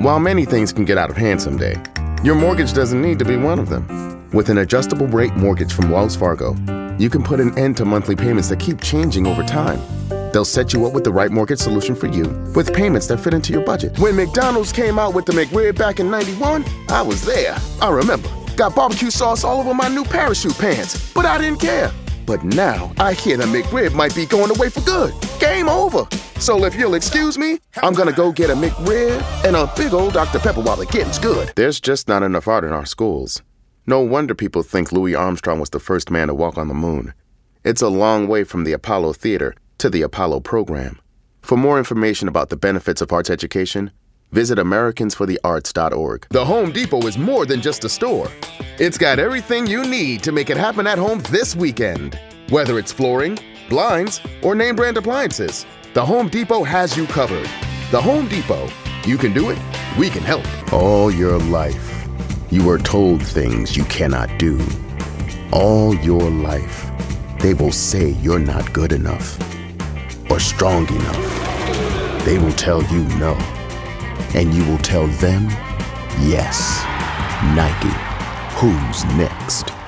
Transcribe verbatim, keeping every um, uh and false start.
While many things can get out of hand someday, your mortgage doesn't need to be one of them. With an adjustable rate mortgage from Wells Fargo, you can put an end to monthly payments that keep changing over time. They'll set you up with the right mortgage solution for you, with payments that fit into your budget. When McDonald's came out with the McRib back in ninety-one, I was there. I remember. Got barbecue sauce all over my new parachute pants, but I didn't care. But now, I hear that McRib might be going away for good. Game over. So if you'll excuse me, I'm gonna go get a McRib and a big old Doctor Pepper while the getting's good. There's just not enough art in our schools. No wonder people think Louis Armstrong was the first man to walk on the moon. It's a long way from the Apollo Theater to the Apollo program. For more information about the benefits of arts education, visit Americans for the Arts dot org. The Home Depot is more than just a store. It's got everything you need to make it happen at home this weekend. Whether it's flooring, blinds, or name brand appliances, the Home Depot has you covered. The Home Depot. You can do it, we can help. All your life, you were told things you cannot do. All your life, they will say you're not good enough or strong enough. They will tell you no. And you will tell them, yes. Nike, who's next?